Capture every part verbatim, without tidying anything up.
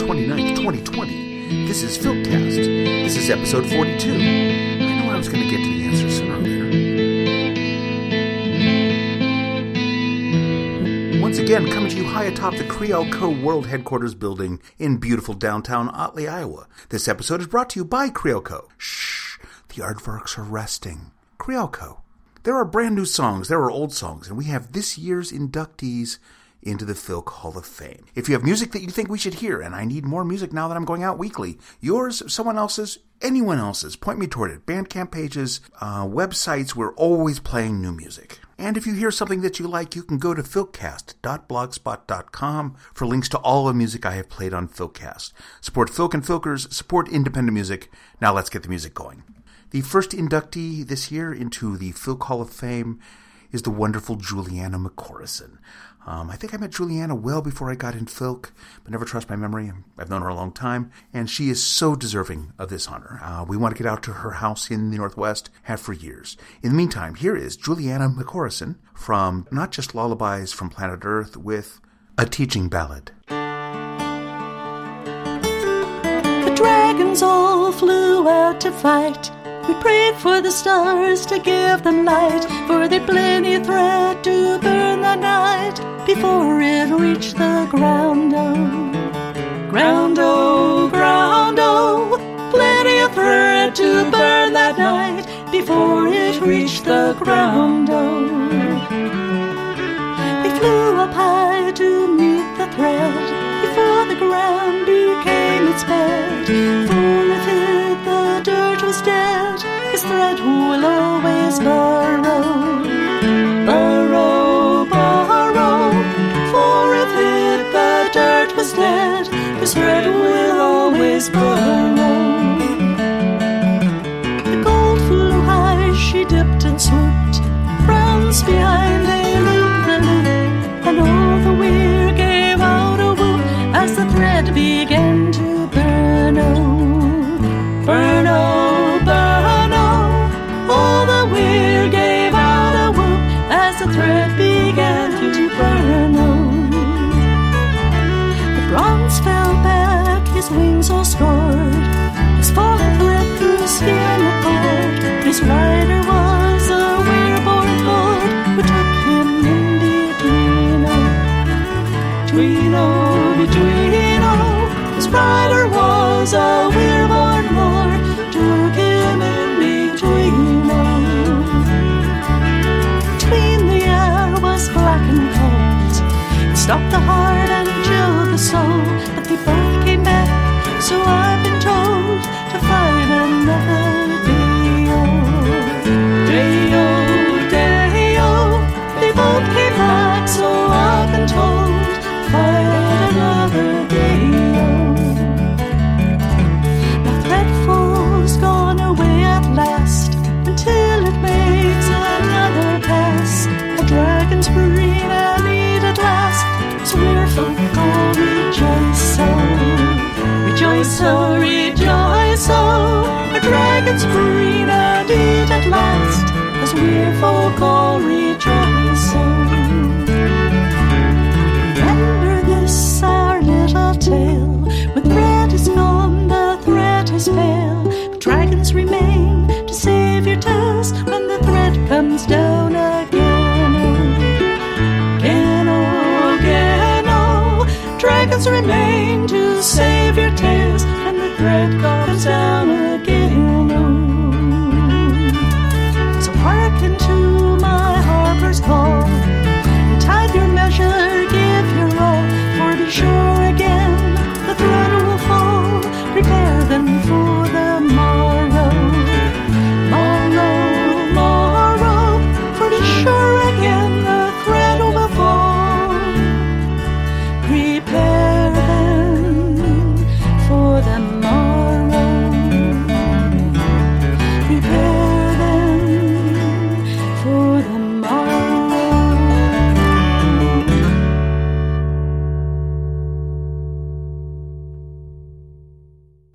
twenty-ninth, twenty twenty. This is Filmcast. This is episode forty-two. I knew I was going to get to the answer sooner or later. Once again, coming to you high atop the Creo Co. World Headquarters building in beautiful downtown Otley, Iowa. This episode is brought to you by Creo Co. Shh, the aardvarks are resting. Creo Co. There are brand new songs, there are old songs, and we have this year's inductees into the Filk Hall of Fame. If you have music that you think we should hear, and I need more music now that I'm going out weekly, yours, someone else's, anyone else's, point me toward it. Bandcamp pages, uh, websites, we're always playing new music. And if you hear something that you like, you can go to filkcast dot blogspot dot com for links to all the music I have played on Filkcast. Support Filk and Filkers, support independent music. Now let's get the music going. The first inductee this year into the Filk Hall of Fame is the wonderful Juliana McCorrison. Um, I think I met Juliana well before I got in Filk, but never trust my memory. I've known her a long time, and she is so deserving of this honor. Uh, we want to get out to her house in the Northwest, have for years. In the meantime, here is Juliana McCorrison from Not Just Lullabies from Planet Earth with A Teaching Ballad. The dragons all flew out to fight. We prayed for the stars to give them light, for they'd plenty of thread to burn the night before it reached the ground, oh. Ground, oh, ground, oh. Plenty of thread to burn that night before it reached the ground, oh. They flew up high to meet the thread before the ground became its bed. For if it, the dirt was dead, his thread will always burrow, burrow, burrow. For if it, the dirt was dead, his thread will always burrow. The gold flew high, she dipped and swooped. Bronze behind, they looped the loop, and all the weir gave out a whoop as the thread began to burn, oh, burn, oh, burn, oh. All the weir gave out a whoop as the thread began to burn, oh. The bronze fell back, his wings all scored, his fallen thread through skin and cord. His rider was a weir-born lord who took him in between, oh, between, oh, between, oh. His rider was a weir-born lord, took him in between, oh. Between the air was black and cold, it stopped the heart and chilled the soul, but they both came back, so I've been told, to fight another day, oh. Day, oh, day, oh. They both came back, so I've been told, to fight another day, oh. The threadful's gone away at last, until it makes another pass. A dragon's breed and eat at last, so we're folk all rejoice, oh. Rejoice, oh, rejoice, oh. A dragon's breed and eat at last, as we're folk all rejoice, oh. Remember this, our little tale. When thread is gone, the thread is pale, but dragons remain to save your tales when the thread comes down again, oh. Again, oh, again, oh. Dragons remain to save your tales when the thread comes down again, oh. So hearken to my harper's call, and tithe your measure, give your all, for be sure again the thread will fall. Prepare them for the morrow, morrow, morrow, for be sure again the thread will fall. Prepare them for the morrow.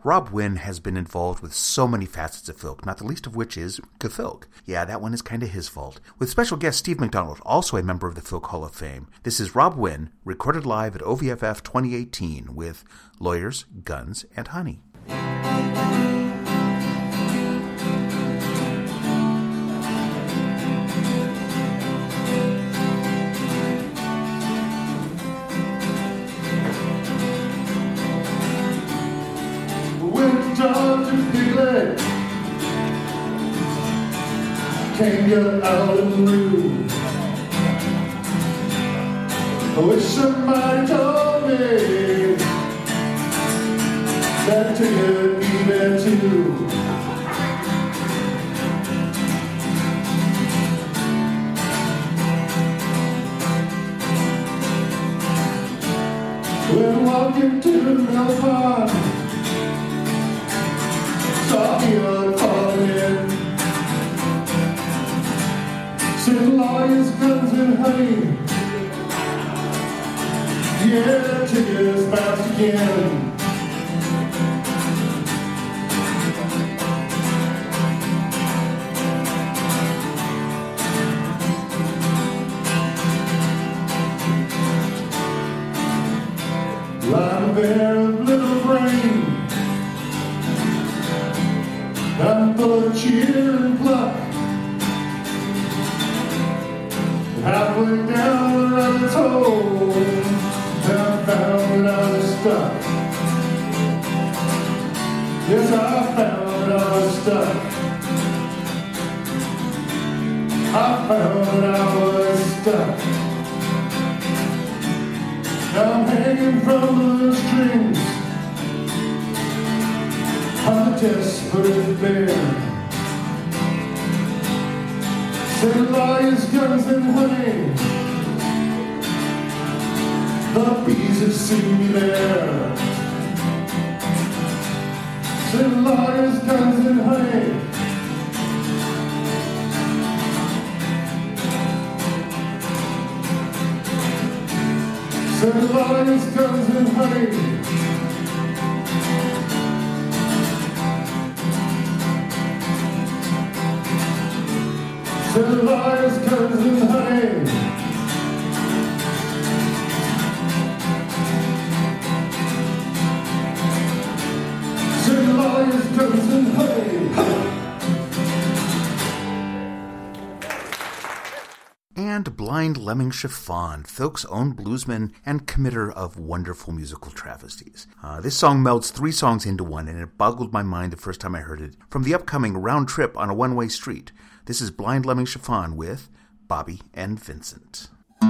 Rob Wynn has been involved with so many facets of folk, not the least of which is Gefolk. Yeah, that one is kind of his fault. With special guest Steve McDonald, also a member of the Folk Hall of Fame. This is Rob Wynn, recorded live at O V F F twenty eighteen with Lawyers, Guns, and Honey. Doctor Piglet can't get out of the room. I wish somebody told me that ticket be there too. When walking to the mill pond, saw the old falling in. Said lawyers, guns, and honey. Yeah, tickets bounced again. Lying there of little brain, I'm full of cheer and pluck. Halfway down the rabbit's hole, I found that I was stuck. Yes, I found I was stuck. I found I was stuck. Now I'm hanging from the strings, I'm a desperate bear. Said lawyers, guns, and honey, the bees have seen me there. Said lawyers, guns, and honey, said lawyers, guns, and honey. Said lawyers, guns, and honey. Said lawyers, guns, and honey. And Blind Lemming Chiffon, folk's own bluesman and committer of wonderful musical travesties. Uh, this song melds three songs into one, and it boggled my mind the first time I heard it. From the upcoming Round Trip on a One-Way Street, this is Blind Lemming Chiffon with Bobby and Vincent.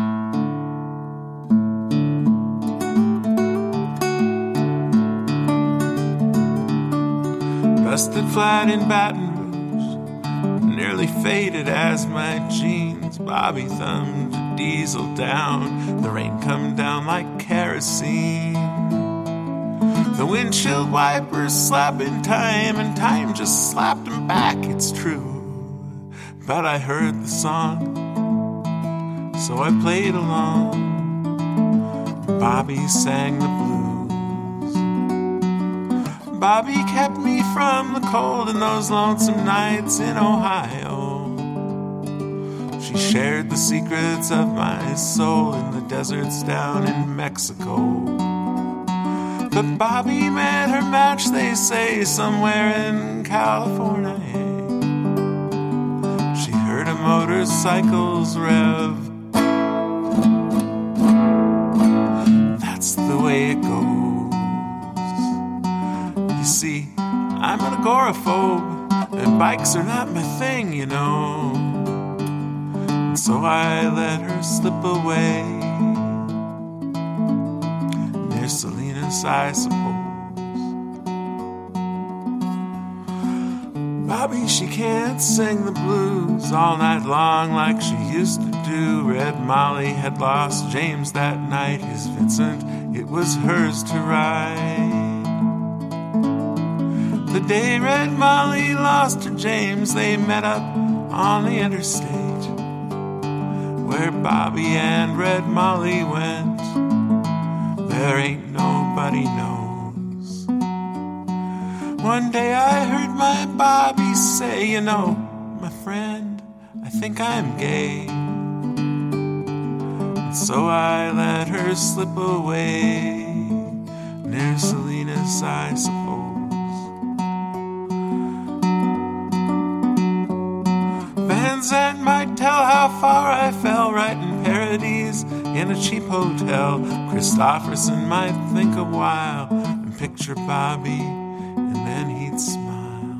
Busted flat in Baton Rouge, nearly faded as my jeans. Bobby thumbed a diesel down, the rain come down like kerosene. The windshield wipers slapping time, and time just slapped him back, it's true. But I heard the song, so I played along. Bobby sang the blues. Bobby kept me from the cold in those lonesome nights in Ohio. She shared the secrets of my soul in the deserts down in Mexico. But Bobby met her match, they say, somewhere in California. She heard a motorcycle's rev. That's the way it goes. You see, I'm an agoraphobe, and bikes are not my thing, you know. And so I let her slip away near Salinas, I suppose. Bobby, she can't sing the blues all night long like she used to do. Red Molly had lost James that night. His Vincent, it was hers to ride. The day Red Molly lost her James, they met up on the interstate, where Bobby and Red Molly went. There ain't nobody knows. One day I heard my Bobby say, you know, my friend, I think I'm gay. And so I let her slip away near Salinas, I suppose. Van Zandt might tell how far I fell writing parodies in a cheap hotel. Christofferson might think a while and picture Bobby, and then he'd smile.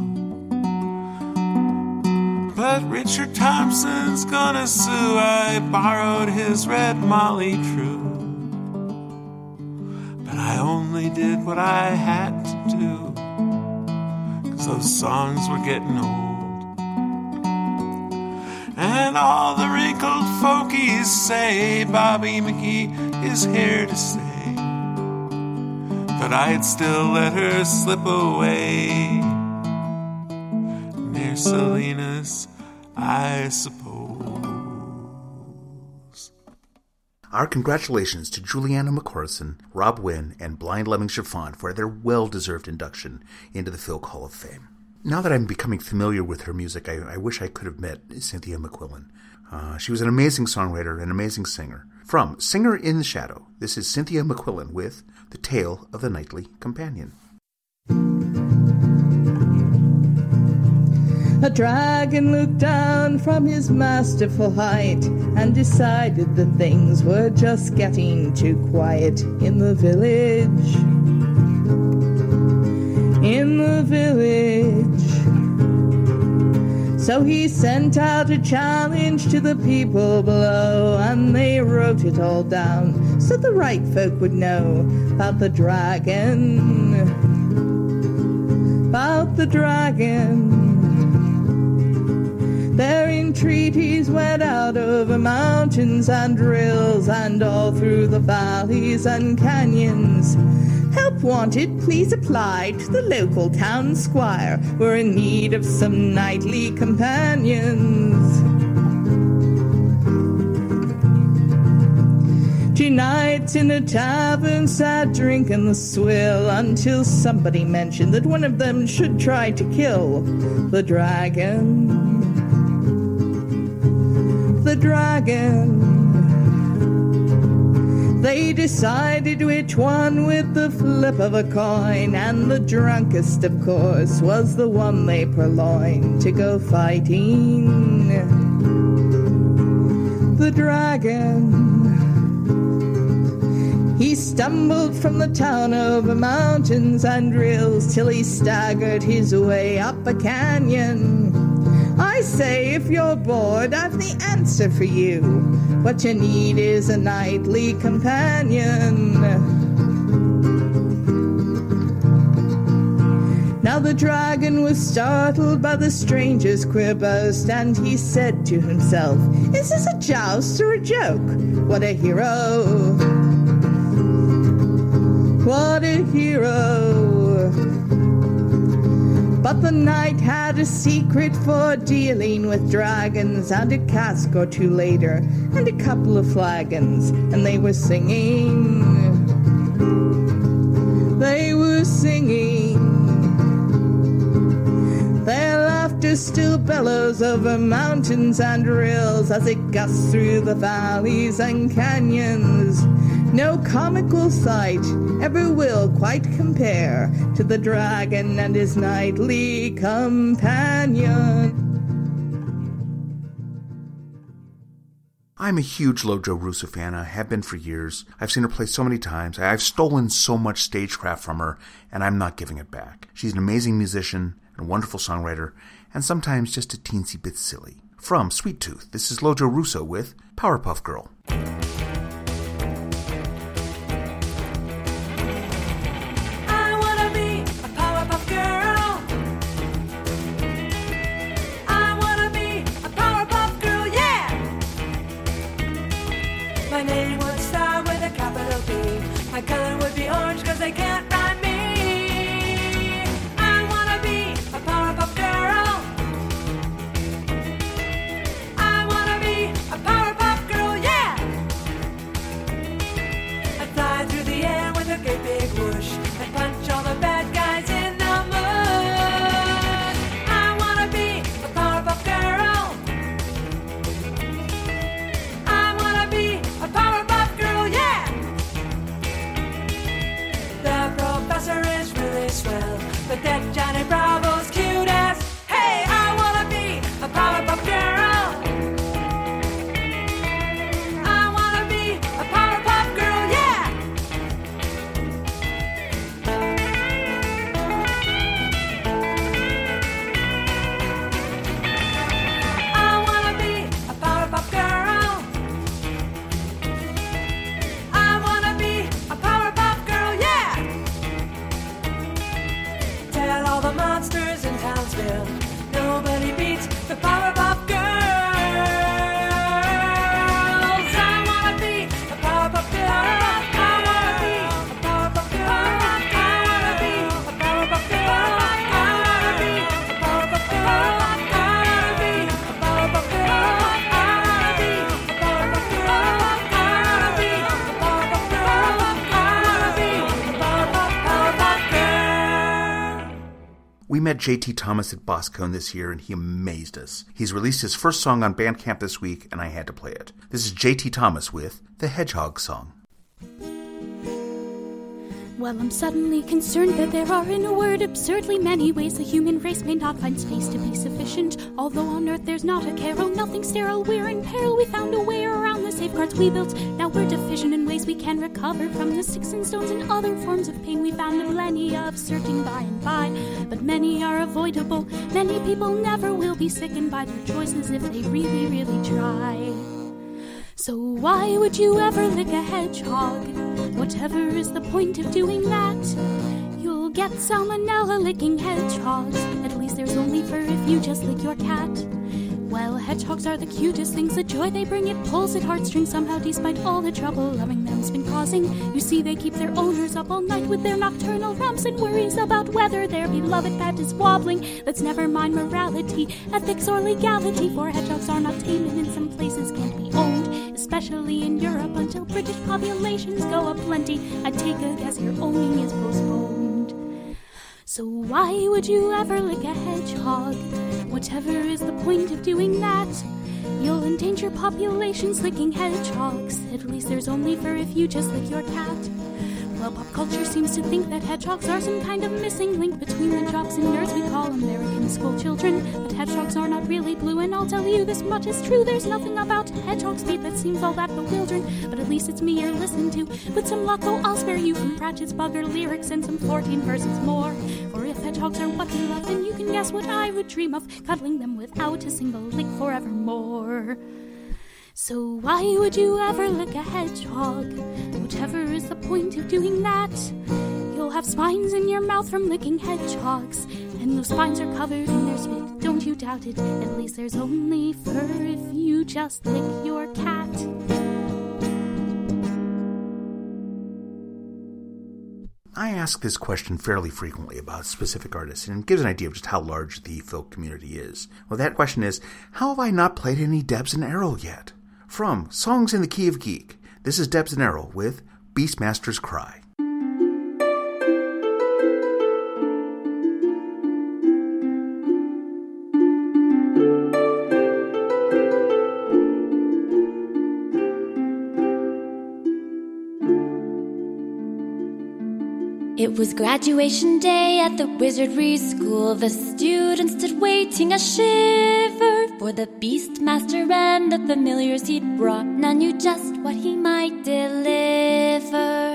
But Richard Thompson's gonna sue. I borrowed his Red Molly True, but I only did what I had to do, 'cause those songs were getting old. And all the wrinkled folkies say Bobby McGee is here to stay, but I'd still let her slip away near Salinas, I suppose. Our congratulations to Juliana McCorson, Rob Wynn, and Blind Lemming Chiffon for their well-deserved induction into the Folk Hall of Fame. Now that I'm becoming familiar with her music, I, I wish I could have met Cynthia McQuillan. Uh, she was an amazing songwriter and amazing singer. From Singer in the Shadow, this is Cynthia McQuillan with The Tale of the Nightly Companion. A dragon looked down from his masterful height and decided that things were just getting too quiet in the village. In the village. So he sent out a challenge to the people below, and they wrote it all down so the right folk would know about the dragon. About the dragon. Their entreaties went out over mountains and rills and all through the valleys and canyons. Help wanted, please apply to the local town squire. We're in need of some nightly companions. Two nights in a tavern sat drinking the swill until somebody mentioned that one of them should try to kill the dragon. The dragon. They decided which one with the flip of a coin, and the drunkest, of course, was the one they purloined to go fighting. The dragon. He stumbled from the town over mountains and rills till he staggered his way up a canyon. I say, if you're bored, I've the answer for you. What you need is a nightly companion. Now the dragon was startled by the stranger's queer boast, and he said to himself, is this a joust or a joke? What a hero! What a hero! But the knight had a secret for dealing with dragons, and a cask or two later, and a couple of flagons, and they were singing. They were singing. Their laughter still bellows over mountains and rills as it gusts through the valleys and canyons. No comical sight ever will quite compare to the dragon and his nightly companion. I'm a huge Lojo Russo fan. I have been for years. I've seen her play so many times. I've stolen so much stagecraft from her, and I'm not giving it back. She's an amazing musician and a wonderful songwriter, and sometimes just a teensy bit silly. From Sweet Tooth, this is Lojo Russo with Powerpuff Girl. My name would start with a capital B. My color would be orange cause they can't rhyme me. I wanna be a Powerpuff Girl. I wanna be a Powerpuff Girl, yeah. is swell, but that Johnny Bravo's cute as. Hey, I wanna be a Powerpuff Girl. I wanna be a Powerpuff Girl, yeah. I wanna be a Powerpuff Girl. I wanna be a Powerpuff Girl, yeah. Tell all the monsters in Townsville, nobody beats the Powerpuff Girls. I wanna be a Powerpuff Girl. I wanna be a Powerpuff Girl. I wanna be a Powerpuff Girl. I wanna be a Powerpuff Girl. I wanna be a Powerpuff Girl. I wanna be a Powerpuff Girl. I wanna be a Powerpuff Girl. I wanna be a Powerpuff, Powerpuff Girl. We met J T Thomas at BossCon this year, and he amazed us. He's released his first song on Bandcamp this week, and I had to play it. This is J T Thomas with The Hedgehog Song. Well, I'm suddenly concerned that there are, in a word, absurdly many ways the human race may not find space to be sufficient. Although on Earth there's not a care, oh, nothing sterile, we're in peril. We found a way around the safeguards we built. Now we're deficient in ways we can recover from the sticks and stones and other forms of pain we found a millennia of searching by and by. But many are avoidable. Many people never will be sickened by their choices if they really, really try. So why would you ever lick a hedgehog? Whatever is the point of doing that? You'll get salmonella licking hedgehogs. At least there's only fur if you just lick your cat. Well, hedgehogs are the cutest things. The joy they bring, it pulls at heartstrings somehow, despite all the trouble loving them's been causing. You see, they keep their owners up all night with their nocturnal romps and worries about whether their beloved pet is wobbling. Let's never mind morality, ethics, or legality, for hedgehogs are not tamed and in some places can't be owned, especially in Europe until British populations go up plenty. I take a guess your owning is postponed. So why would you ever lick a hedgehog? Whatever is the point of doing that? You'll endanger populations licking hedgehogs. At least there's only fur if you just lick your cat. Well, pop culture seems to think that hedgehogs are some kind of missing link between the jocks and nerds we call American school children. But hedgehogs are not really blue, and I'll tell you this much is true. There's nothing about hedgehogs' fate that seems all that bewildering. But at least it's me you're listening to. With some luck, oh, I'll spare you from Pratchett's bugger lyrics and some fourteen verses more. For if hedgehogs are what we love, then you can guess what I would dream of, cuddling them without a single lick forevermore. So why would you ever lick a hedgehog? Whatever is the point of doing that? You'll have spines in your mouth from licking hedgehogs, and those spines are covered in their spit, don't you doubt it. At least there's only fur if you just lick your cat. I ask this question fairly frequently about specific artists, and it gives an idea of just how large the folk community is. Well, that question is, how have I not played any Debs and Errol yet? From Songs in the Key of Geek, this is Debs and Errol with Beastmaster's Cry. It was graduation day at the wizardry school. The students stood waiting a shiver for the Beastmaster and the familiars he'd brought. None knew just what he might deliver.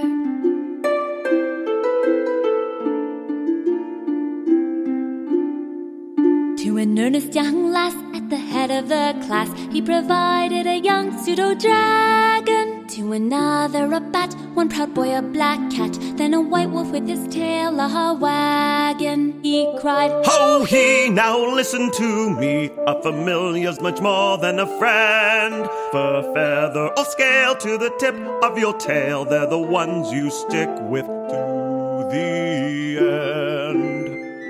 To an earnest young lass at the head of the class, he provided a young pseudo-dragon. To another a bat, one proud boy a black cat, then a white wolf with his tail a wagon. He cried, Ho he, now listen to me, a familiar's much more than a friend. Fur, feather, or scale to the tip of your tail, they're the ones you stick with to the end.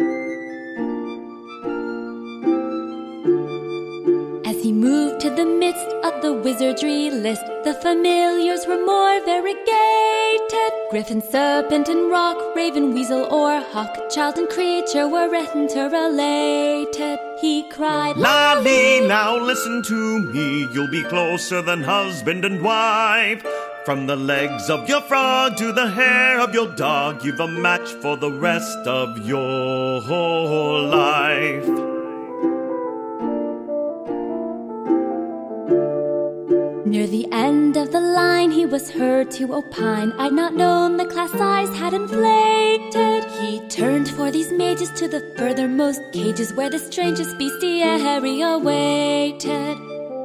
As he moved to the midst of the wizardry list, the familiars were more variegated. Griffin, serpent, and rock, raven, weasel, or hawk, child and creature were interrelated. He cried, Lolly, now listen to me, you'll be closer than husband and wife. From the legs of your frog to the hair of your dog, you've a match for the rest of your whole life. Near the end of the line, he was heard to opine, I'd not known the class size had inflated. He turned for these mages to the furthermost cages, where the strangest bestiary awaited.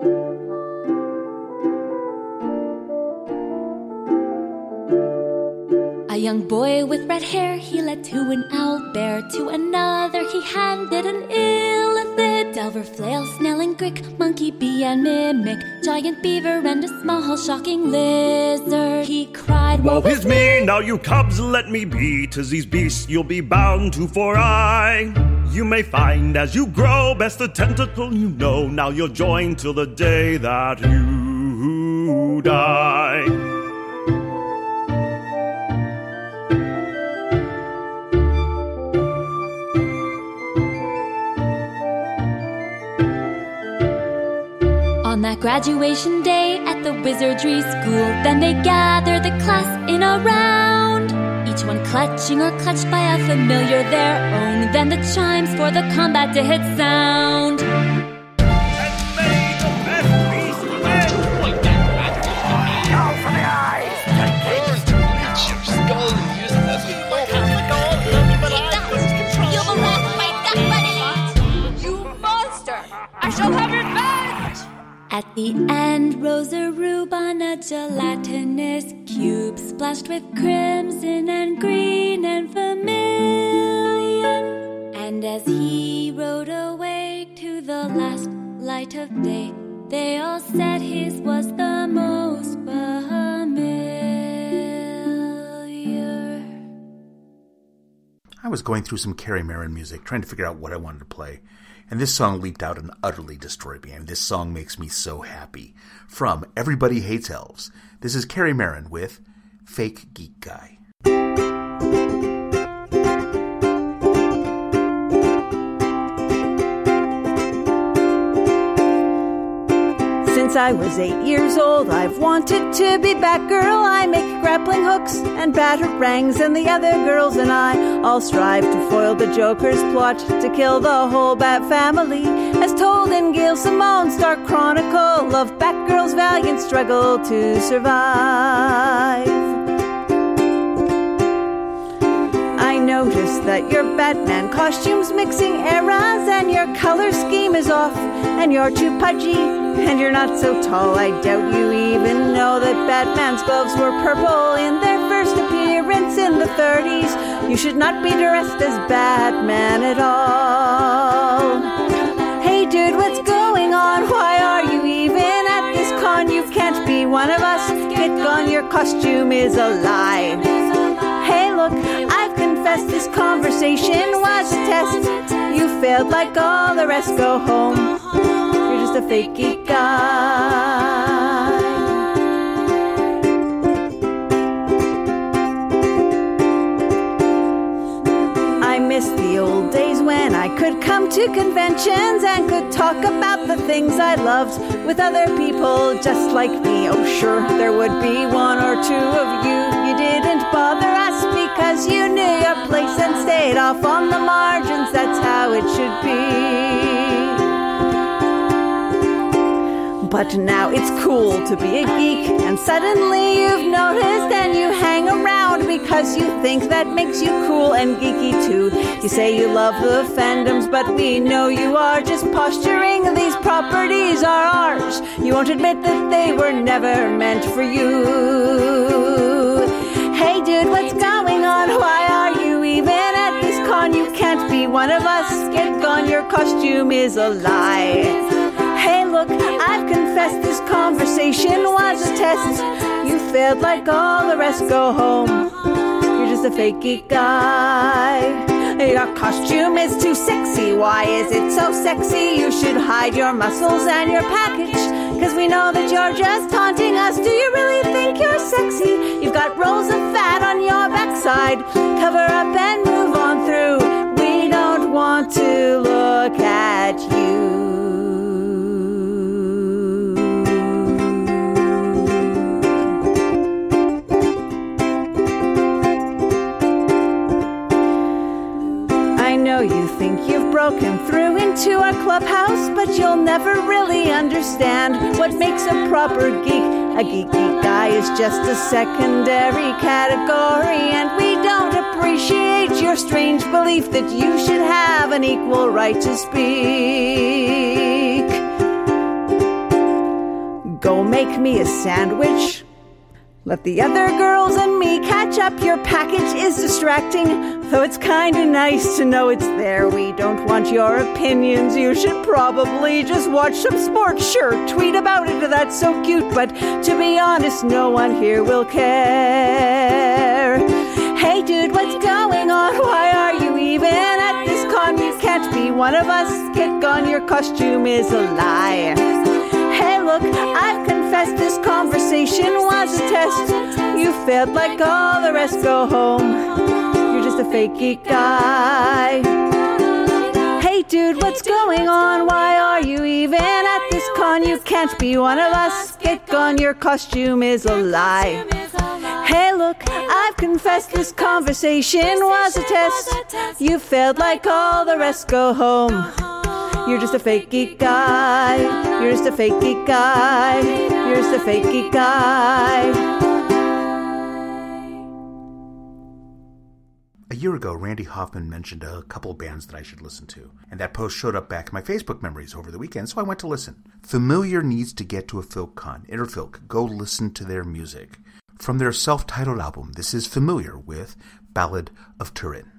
A young boy with red hair he led to an owlbear, to another he handed an illithid, delver, flail, snail, and grick, monkey, bee, and mimic, giant beaver, and a small shocking lizard. He cried, woe is me, now you cubs let me be, 'tis these beasts you'll be bound to, for I you may find as you grow best the tentacle you know, now you're joined till the day that you die. On that graduation day at the wizardry school, then they gather the class in a round, each one clutching or clutched by a familiar their own. Then the chimes for the combat did sound. You monster! I shall have revenge! At the end rose a rube on a gelatinous cube, splashed with crimson and green and vermilion. And as he rode away to the last light of day, they all said his was the most familiar. I was going through some Carrie Marin music, trying to figure out what I wanted to play. And this song leaped out and utterly destroyed me. And this song makes me so happy. From Everybody Hates Elves, this is Carrie Marin with Fake Geek Guy. Since I was eight years old, I've wanted to be Batgirl. I make grappling hooks and batarangs, and the other girls and I all strive to foil the Joker's plot to kill the whole Bat family, as told in Gail Simone's Dark Chronicle of Batgirl's valiant struggle to survive. I noticed that your Batman costume's mixing eras, and your color scheme is off, and you're too pudgy, and you're not so tall. I doubt you even know that Batman's gloves were purple in their first appearance in the thirties. You should not be dressed as Batman at all. Hey dude, what's going on? Why are you even at this con? You can't be one of us. Get gone, your costume is a lie. Hey look, I've confessed this conversation was a test. You failed like all the rest, go home. You're just a fake geek guy. I miss the old days when I could come to conventions and could talk about the things I loved with other people just like me. Oh sure, there would be one or two of you. You didn't bother us because you knew your place and stayed off on the margins. That's how it should be. But now it's cool to be a geek, and suddenly you've noticed and you hang around because you think that makes you cool and geeky too. You say you love the fandoms, but we know you are just posturing. These properties are ours. You won't admit that they were never meant for you. Hey dude, what's going on? Why are you even at this con? You can't be one of us. Get gone, your costume is a lie. Hey look, I've confessed this conversation was a test. You failed like all the rest, go home. You're just a fake geek guy. Your costume is too sexy. Why is it so sexy? You should hide your muscles and your package, cause we know that you're just taunting us. Do you really think you're sexy? You've got rolls of fat on your backside. Cover up and move on through. We don't want to look at you. know you think you've broken through into our clubhouse, but you'll never really understand what makes a proper geek. A geeky guy is just a secondary category, and we don't appreciate your strange belief that you should have an equal right to speak. Go make me a sandwich. Let the other girls and me catch up. Your package is distracting, though it's kinda nice to know it's there. We don't want your opinions. You should probably just watch some sports. Sure, tweet about it, that's so cute, but to be honest, no one here will care. Hey dude, what's going on? Why are you even at this con? You can't be one of us. Get gone, your costume is a lie. Hey look, I've confessed this conversation was a test. You failed like all the rest, go home. You're just a fake geek guy. Hey dude, what's going on? Why are you even at this con? You can't be one of us. Get gone, your costume is a lie. Hey look, I've confessed this conversation was a test. You failed like all the rest, go home. You're just a fake geek guy. You're just a fake geek guy. You're just a fake geek guy. A year ago, Randy Hoffman mentioned a couple bands that I should listen to, and that post showed up back in my Facebook memories over the weekend, so I went to listen. Familiar needs to get to a FilkCon. Interfilk, go listen to their music. From their self-titled album, this is Familiar with Ballad of Turin.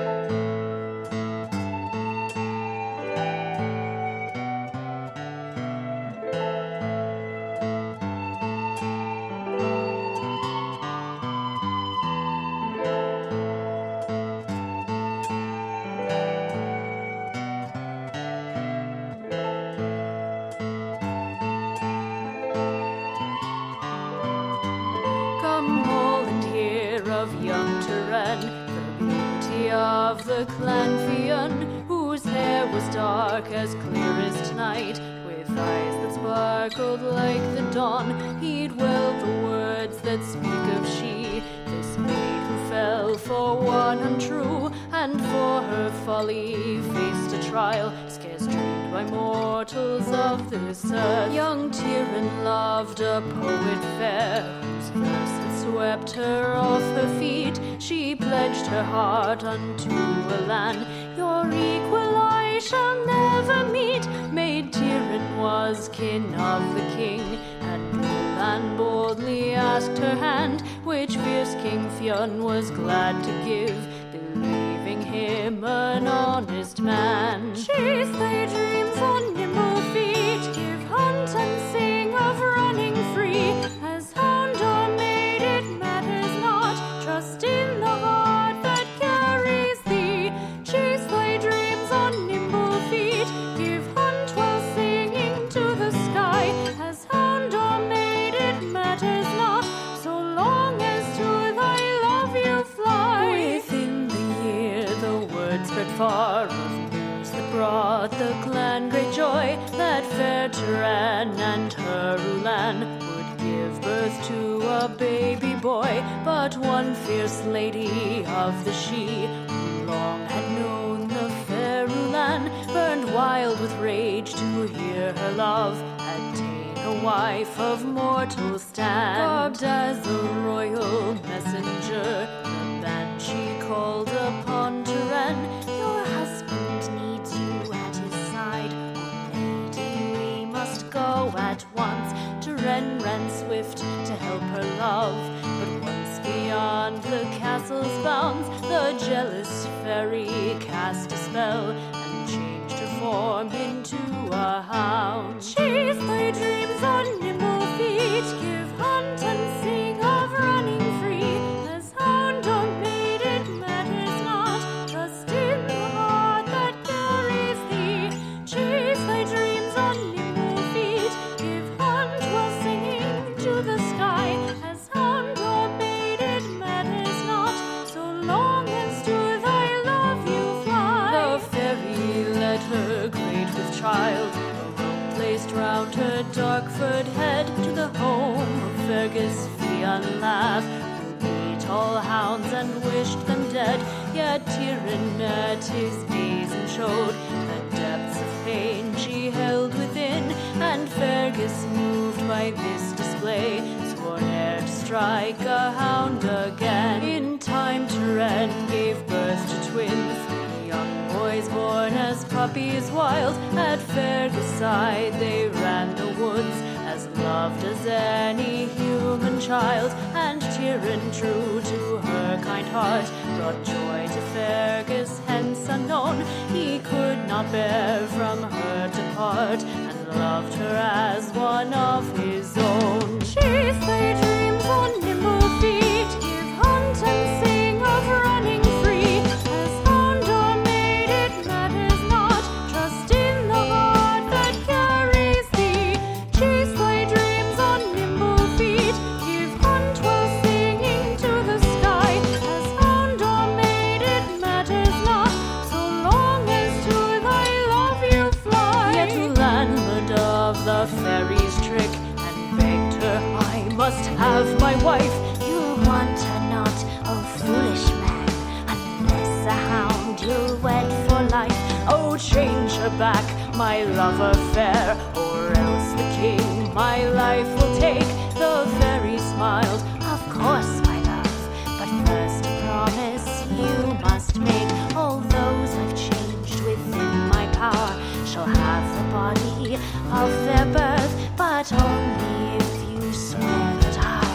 Of the clan Fionn, whose hair was dark as clearest night, with eyes that sparkled like the dawn. He'd well the words that speak of she, this maid who fell for one untrue, and for her folly faced a trial scarce dreamed by mortals of this earth. Young Tyrone loved a poet fair, whose verse had swept her off her feet. She pledged her heart unto a land, your equal I shall never meet. Maid Tyrone was kin of the king, and Ulan boldly asked her hand, which fierce King Fionn was glad to give, believing him an honest man. Chase thy dreams on nimble feet, give hunt and sing of running free. As hound or maid it matters not, trust in the heart that carries thee. Chase thy dreams on nimble feet, give hunt while singing to the sky. As hound or maid it matters not, so long as to thy love you fly. Within the year the word spread far of news that brought the clan great joy, that fair Turan and her Ulan would give birth to a baby boy. But one fierce lady of the Sidhe, who long had known the fair Ulan, burned wild with rage to hear her love had ta'en a wife of mortal stand. Garbed as a royal messenger, the banshee called upon Turan. Your husband needs you at his side, oh lady, we must go at once. Turan ran swift to help her love, but once beyond the castle's bounds, the jealous fairy cast a spell and changed her form into a hound. Chase thy dreams on nimble feet, give hunt and sing of running free. As hound or maid it matters not, trust in the heart that carries thee. Chase thy dreams on nimble feet, give hunt while singing to the sky. As hound or maid it matters not, so long as to thy love you fly. The fairy led her great with child, a rope placed round her dark furred head, to the home of Fergus Fionn Laugh, who beat all hounds and wished them dead. Yet Tyrrhen met his gaze and showed the depths of pain she held within, and Fergus, moved by this display, swore ne'er to strike a hound again. In time Tyrrhen gave birth to twins, young boys born as puppies wild. At Fergus' side they ran the woods, as loved as any human child. And Tyrrhen, true to her kind heart, brought joy to Fergus, hence unknown. He could not bear from her to part, and loved her as one of his own. Chase thy dreams on nimble feet, give hunt and sing of running free. As hound or maid it matters not, trust in the heart that carries thee. Chase thy dreams on nimble feet, give hunt while singing to the sky. As hound or maid it matters not, so long as to thy love you fly. Yet Ulan heard of the fairy's trick, and begged her, I must have my wife. You'll want her not, oh foolish man, unless a hound you'll wed for life. Oh, change her back, my lover fair, or else the king my life will take. The fairy smiled, Of course, my love, but first a promise you must make. All those I've changed within my power shall have the body of their birth, but only if you swear that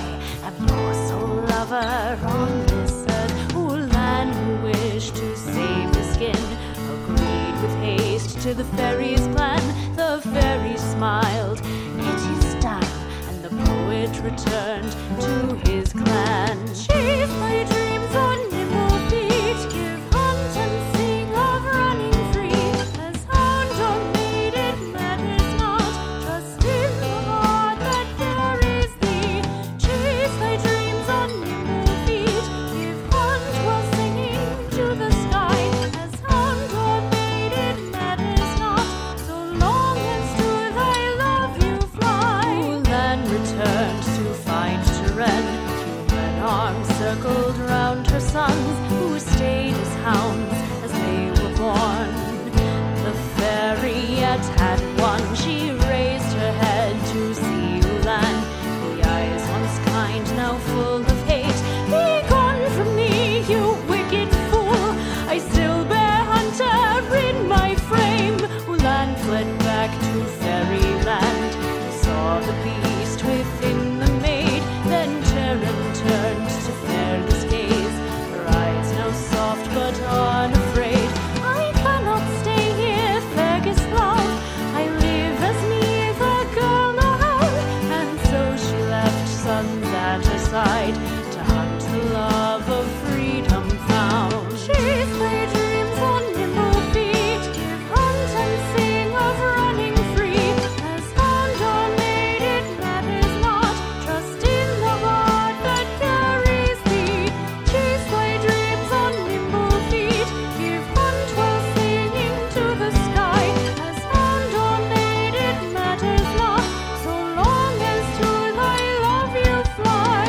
I am your sole lover on this earth. Ulan, who wished to save the skin, agreed with haste to the fairy's plan. The fairy smiled, It is done. and the poet returned to his clan. Chase thy dreams on nimble feet, give hunt and sing of running free. As hound or maid it matters not, trust in the heart that carries thee. Chase thy dreams on nimble feet, give hunt while singing to the sky. As hound or maid it matters not, so long as to thy love you fly. Ulan returned to find Tyrrhen, human arms circled round her sons, who stayed as hounds as they were born. The fairy yet had won, she raised her head to see Ulan, the eyes once kind, now full of hate. Be gone from me, you wicked fool, I still bear hunter in my frame. Ulan fled back to fairyland, he saw the beast within the maid. Then Tyrrhen turned to Fergus' gaze, her eyes now soft but unafraid. I cannot stay here, Fergus love, I live as neither girl nor hound. And so she left sons at her side, to hunt the love of freedom found. Chase thy dreams on nimble feet, give hunt and sing of running free. As hound or maid it matters not, trust in the heart that carries thee. Chase thy dreams on nimble feet, give hunt while singing to the sky. As hound or maid it matters not, so long as to thy love you fly.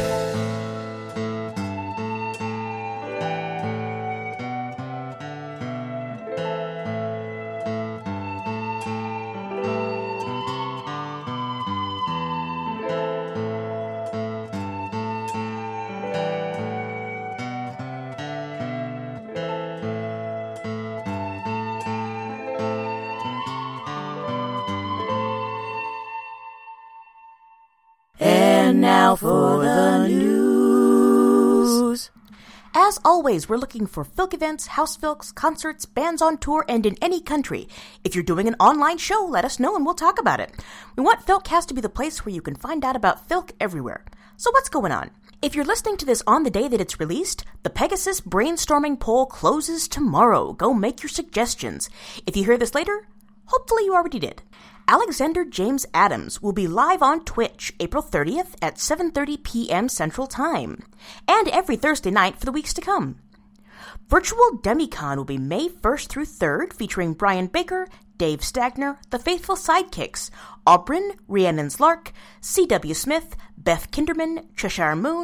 And now for the news. As always, we're looking for Filk events, house Filks, concerts, bands on tour, and in any country. If you're doing an online show, let us know and we'll talk about it. We want Filkcast to be the place where you can find out about Filk everywhere. So what's going on? If you're listening to this on the day that it's released, the Pegasus brainstorming poll closes tomorrow. Go make your suggestions. If you hear this later, hopefully you already did. Alexander James Adams will be live on Twitch April thirtieth at seven thirty p.m. Central Time, and every Thursday night for the weeks to come. Virtual Demicon will be May first through third, featuring Brian Baker, Dave Stagner, The Faithful Sidekicks, Aubryn, Rhiannon's Lark, C W. Smith, Beth Kinderman, Cheshire Moon,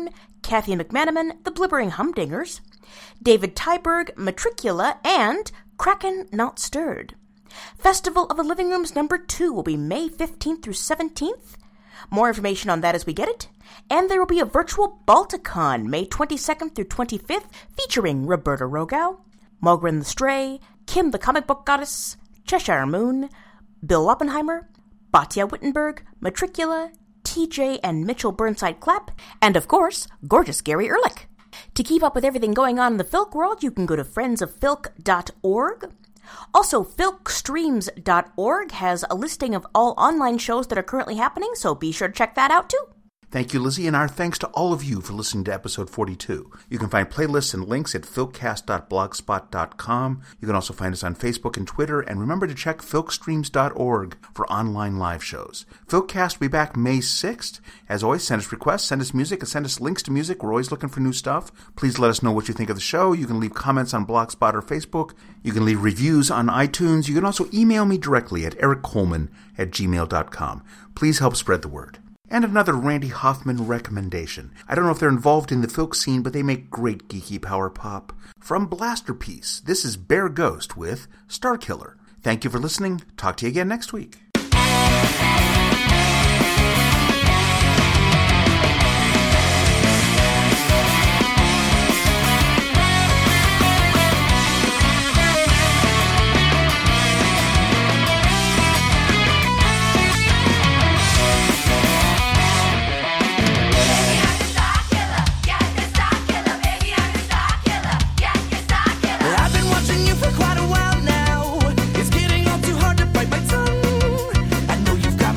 Kathy McManaman, The Blibbering Humdingers, David Tyberg, Matricula, and Kraken Not Stirred. Festival of the Living Rooms number two will be May fifteenth through seventeenth. More information on that as we get it. And there will be a virtual Balticon May twenty-second through twenty-fifth featuring Roberta Rogow, Mogren the Stray, Kim the Comic Book Goddess, Cheshire Moon, Bill Oppenheimer, Batya Wittenberg, Matricula, T J and Mitchell Burnside Clapp, and of course, gorgeous Gary Ehrlich. To keep up with everything going on in the Filk world, you can go to friends of filk dot org. Also, filk streams dot org has a listing of all online shows that are currently happening, so be sure to check that out too. Thank you, Lizzie, and our thanks to all of you for listening to episode forty-two. You can find playlists and links at filkcast dot blogspot dot com. You can also find us on Facebook and Twitter, and remember to check filk streams dot org for online live shows. Filkcast will be back May sixth. As always, send us requests, send us music, and send us links to music. We're always looking for new stuff. Please let us know what you think of the show. You can leave comments on Blogspot or Facebook. You can leave reviews on iTunes. You can also email me directly at eric coleman at gmail dot com. Please help spread the word. And another Randy Hoffman recommendation. I don't know if they're involved in the folk scene, but they make great geeky power pop. From Blasterpiece, this is Bear Ghost with Starkiller. Thank you for listening. Talk to you again next week. I've been watching you for quite a while now. It's getting all too hard to bite my tongue. I know you've got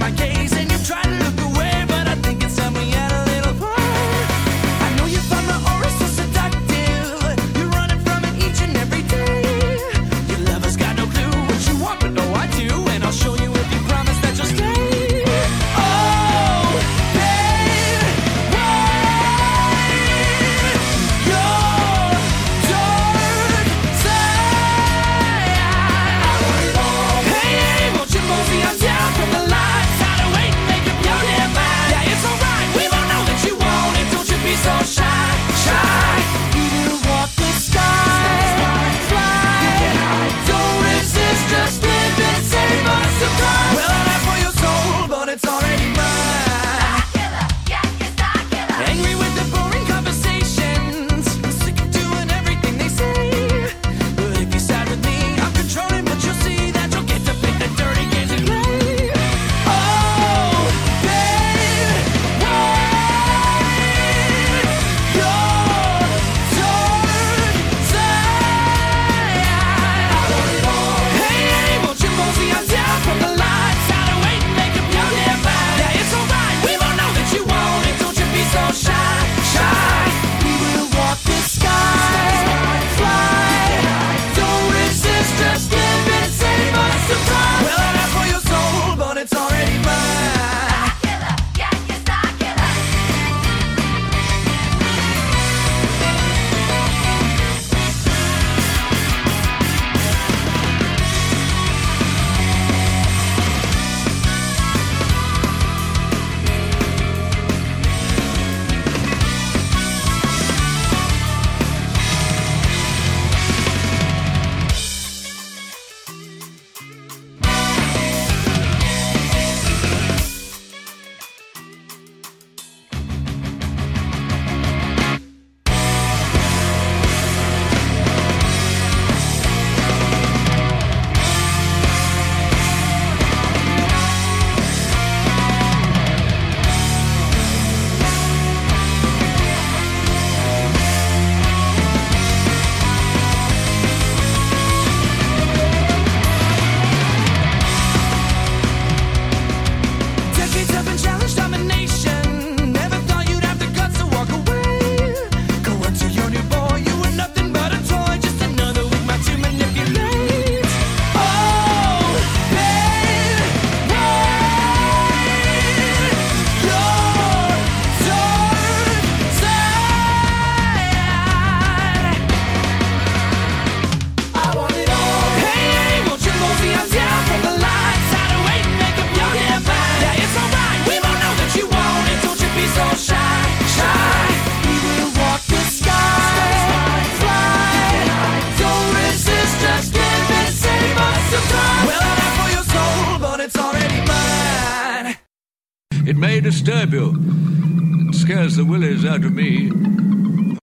may disturb you. It scares the willies out of me.